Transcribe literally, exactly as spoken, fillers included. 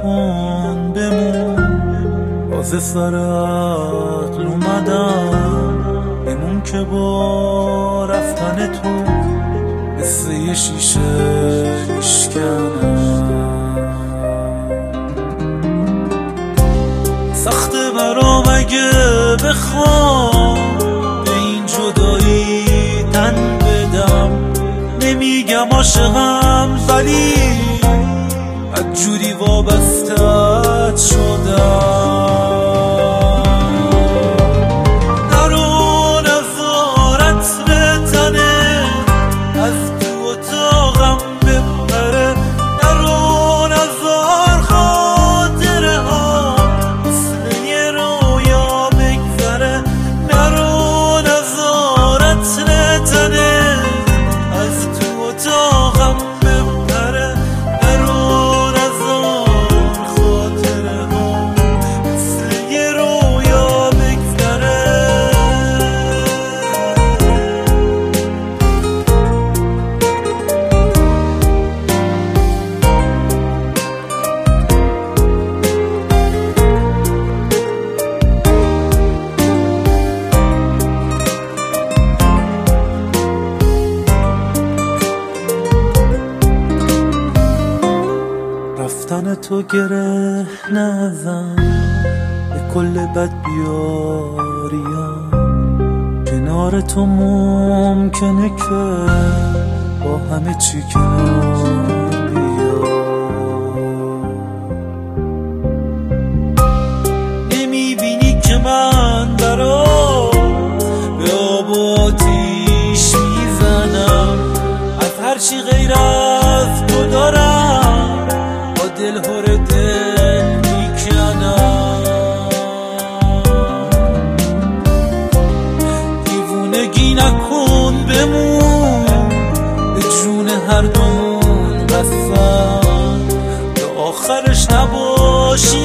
نکن بمون، تازه سر عقل اومدم بمون که با رفتن تو مثل یه شیشه میشکنم. سخته برام اگه بخوام به این جدایی تن بدم، نمیگم عاشقم ولی بدجوری وابسته‌ات شدم. نرو نظارت به تنه از تو اتاقم بپره، نرو نظار خاطره ها مثل یه رویا بگذره، نرو نظارت به تنه از تو اتاقم بپره، نرو نظار خاطره ها مثل یه رویا بگذره. رفتن تو گره نزن به کل بد بیاریم، کنار تو ممکنه که با همه چی کنار بیام. نمیبینی که من برات به آب و آتیش میزنم، از هرچی غیر از تو دارم دل هر دل میکنم. دیوونگی نکن بمون، به جون هر دومون قسم، به آخرش نباشی